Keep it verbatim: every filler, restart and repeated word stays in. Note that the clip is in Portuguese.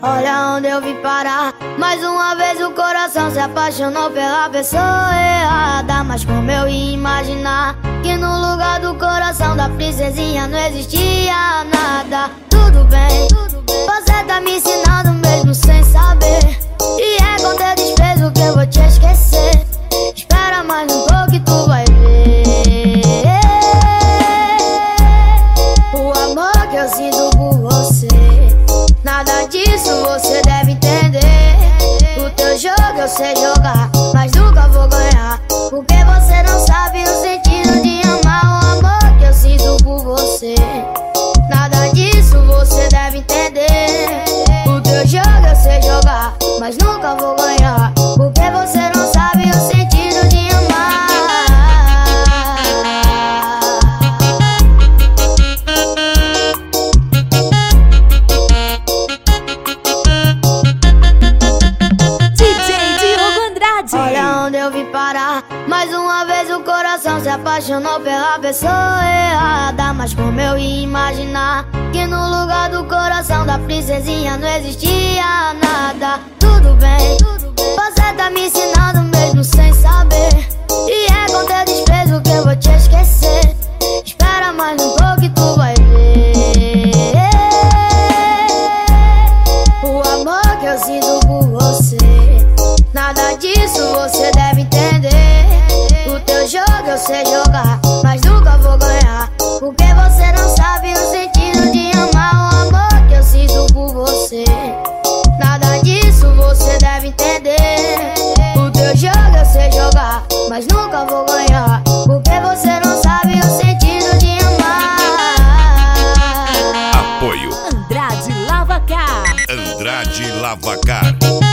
Olha onde eu vim parar. Mais uma vez o coração se apaixonou pela pessoa errada. Mas como eu ia imaginar que no lugar do coração da princesinha não existia nada. Tudo bem, você tá me ensinando mesmo sem saber. E é com teu desprezo que eu vou te esquecer. Espera mais um pouco e tu vai ver o amor que eu sinto por você. Nada disso você deve entender. O teu jogo eu sei jogar, mas nunca vou ganhar, porque você não sabe o sentido de amar o amor que eu sinto por você. Nada disso você deve entender. O teu jogo eu sei jogar, mas nunca vou ganhar, porque você não sabe o sentido de amar. Olha onde eu vim parar. Mais uma vez o coração se apaixonou pela pessoa errada. Mas como eu ia imaginar que no lugar do coração da princesinha não existia nada. Tudo bem, você tá me ensinando mesmo sem saber. E é com teu desprezo que eu vou te esquecer. Espera mais um pouco e tu vai ver o amor que eu sinto por você. Nada disso você deve entender. O teu jogo eu sei jogar, mas nunca vou ganhar, porque você não sabe o sentido de amar o amor que eu sinto por você. Nada disso você deve entender. O teu jogo eu sei jogar, mas nunca vou ganhar, porque você não sabe o sentido de amar. Apoio Andrade Lavacar. Andrade Lavacar.